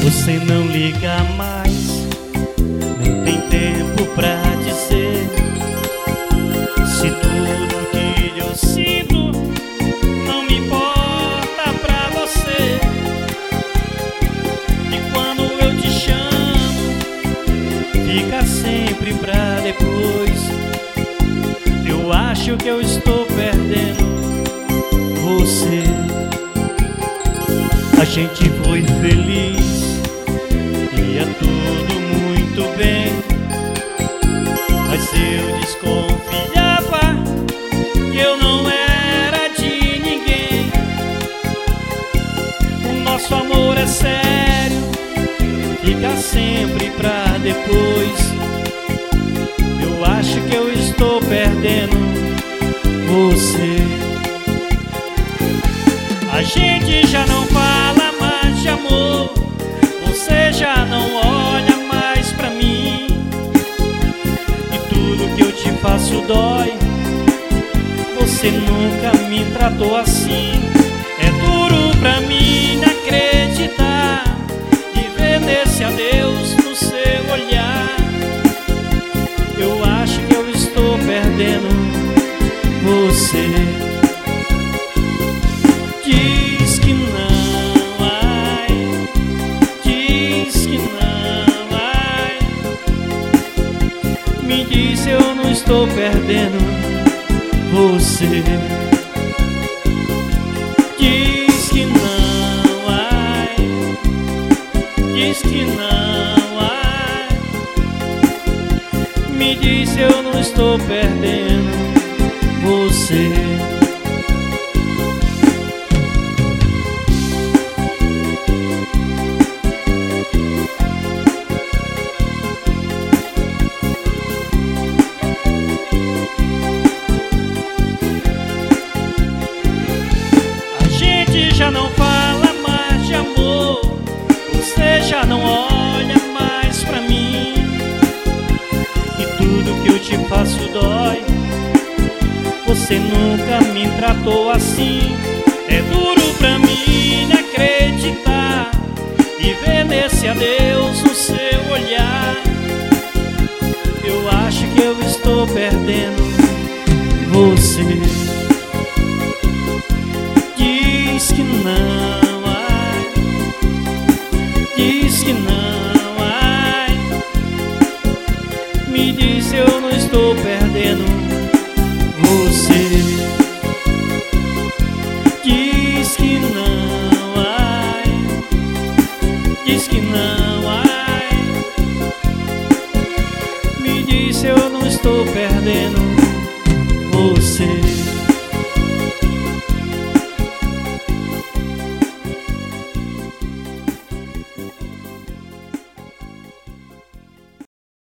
Você não liga mais, nem tem tempo pra dizer se tudo que eu sinto não me importa pra você. E quando eu te chamo, fica sempre pra depois. Eu acho que eu estou perdendo você. A gente foi feliz, ia tudo muito bem, mas eu desconfiava que eu não era de ninguém. O nosso amor é sério, fica sempre pra depois. Eu acho que eu estou perdendo você. A gente já não fala mais de amor, você já não olha mais pra mim, e tudo que eu te faço dói. Você nunca me tratou assim. É duro pra mim acreditar e ver nesse adeus no seu olhar. Eu acho que eu estou perdendo você. Diz que não, ai, diz que não, ai. Me diz se eu não estou perdendo você. Diz que não, ai, diz que não, ai. Me diz se eu não estou perdendo você. Já não fala mais de amor, você já não olha mais pra mim, e tudo que eu te faço dói. Você nunca me tratou assim. É duro pra mim acreditar e ver nesse adeus o seu olhar. Eu acho que eu estou perdendo você. Diz que não, ai, diz que não, ai. Me diz se eu não estou perdendo você.